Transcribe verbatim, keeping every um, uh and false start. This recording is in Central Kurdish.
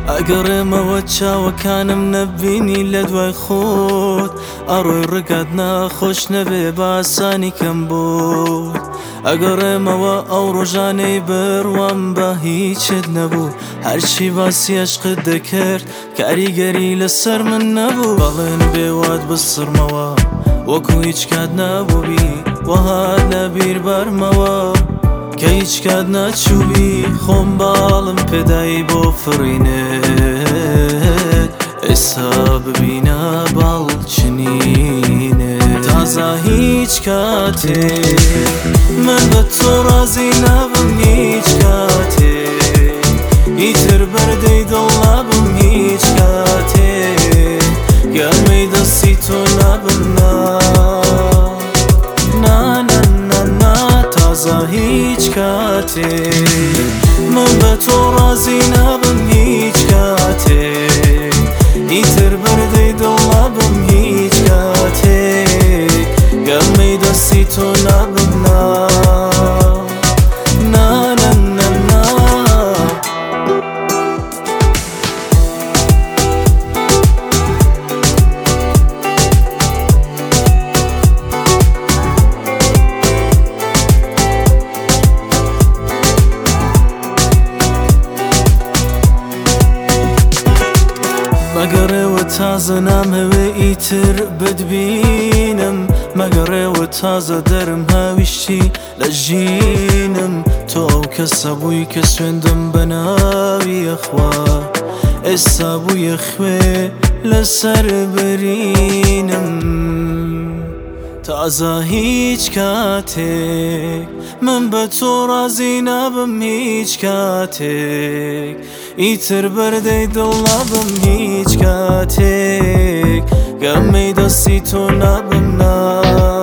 ئەگەڕێمەوە چاوەکانم نەبینی لە دوای خۆت، ئەڕۆی ڕگات ناخۆش نەبێ باسانی کەم بوو. ئەگەڕێمەوە ئەو ڕۆژانەی بڕوام بە هیچت نەبوو، هەرچی باسی عشقت دەکرد کاریگەری لەسەر من نەبوو. بەڵێن بێوات بسڕمەوە وەکو هیچ کات نەبووبی، وەهات لەبیر بەرمەوە کە هیچ کات نەچووبی. خۆم باڵم پێدایی بۆ فڕینت، ئێستا ببینە باڵچنینت. تازە هیچ کاتێک من بە تۆ ڕازی نەبم، هیچ کاتێک ئیتر بەردەی دڵ نەبم، هیچ کاتێک گەرمەی دەستی تۆ نەبم. نا نا نا نا تازە هیچ کاتێک من بە تۆ ڕازی نەبم، هیچ کاتێک ئیتر بەردەی دڵ نەبم، هیچ کاتێک گەرمەی دەستی تۆ نەبم. نا نا نا نا نا مەگەڕێوە تازە نامەوێ ئیتر بتبینم، مەگەڕێوە تازە دەرم هاویشتی لە ژینم. تۆ ئەو کەسە بووی کە سوێندم بە ناوی ئەخوا، ئێستا بوویە خوێ لەسەر برینم. تازە هیچ کاتێک من بە تۆ ڕازی نەبم، هیچ کاتێک ئیتر بەردەی دڵ نەبم، هیچ کاتێک گەرمەی دەستی تۆ نەبم. نا